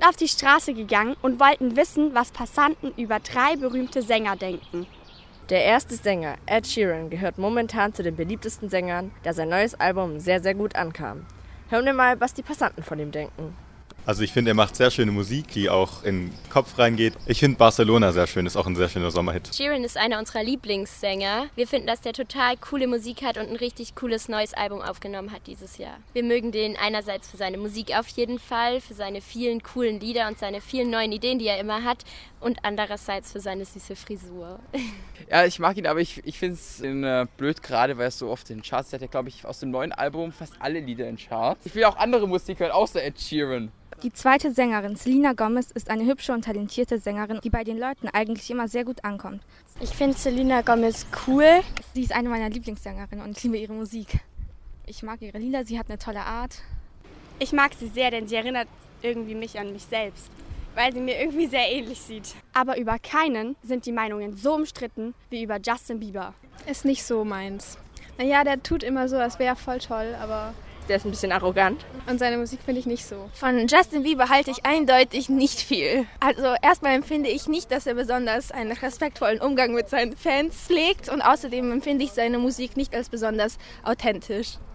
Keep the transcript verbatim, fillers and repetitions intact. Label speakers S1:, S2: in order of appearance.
S1: auf die Straße gegangen und wollten wissen, was Passanten über drei berühmte Sänger denken.
S2: Der erste Sänger, Ed Sheeran, gehört momentan zu den beliebtesten Sängern, da sein neues Album sehr, sehr gut ankam. Hören wir mal, was die Passanten von ihm denken.
S3: Also ich finde, er macht sehr schöne Musik, die auch in den Kopf reingeht. Ich finde Barcelona sehr schön, ist auch ein sehr schöner Sommerhit.
S4: Sheeran ist einer unserer Lieblingssänger. Wir finden, dass der total coole Musik hat und ein richtig cooles neues Album aufgenommen hat dieses Jahr. Wir mögen den einerseits für seine Musik auf jeden Fall, für seine vielen coolen Lieder und seine vielen neuen Ideen, die er immer hat, und andererseits für seine süße Frisur.
S5: Ja, ich mag ihn, aber ich, ich finde es äh, blöd gerade, weil er so oft in den Charts hat. Er hat, glaube ich, aus dem neuen Album fast alle Lieder in Charts. Ich will auch andere Musik hören, außer Ed Sheeran.
S6: Die zweite Sängerin, Selena Gomez, ist eine hübsche und talentierte Sängerin, die bei den Leuten eigentlich immer sehr gut ankommt.
S1: Ich finde Selena Gomez cool.
S6: Sie ist eine meiner Lieblingssängerinnen und ich liebe ihre Musik. Ich mag ihre Lieder, sie hat eine tolle Art.
S1: Ich mag sie sehr, denn sie erinnert irgendwie mich an mich selbst, weil sie mir irgendwie sehr ähnlich sieht. Aber über keinen sind die Meinungen so umstritten wie über Justin Bieber.
S7: Ist nicht so meins. Naja, der tut immer so, als wäre er voll toll, aber...
S2: Der ist ein bisschen arrogant.
S7: Und seine Musik finde ich nicht so.
S8: Von Justin Bieber halte ich eindeutig nicht viel. Also erstmal empfinde ich nicht, dass er besonders einen respektvollen Umgang mit seinen Fans pflegt. Und außerdem empfinde ich seine Musik nicht als besonders authentisch.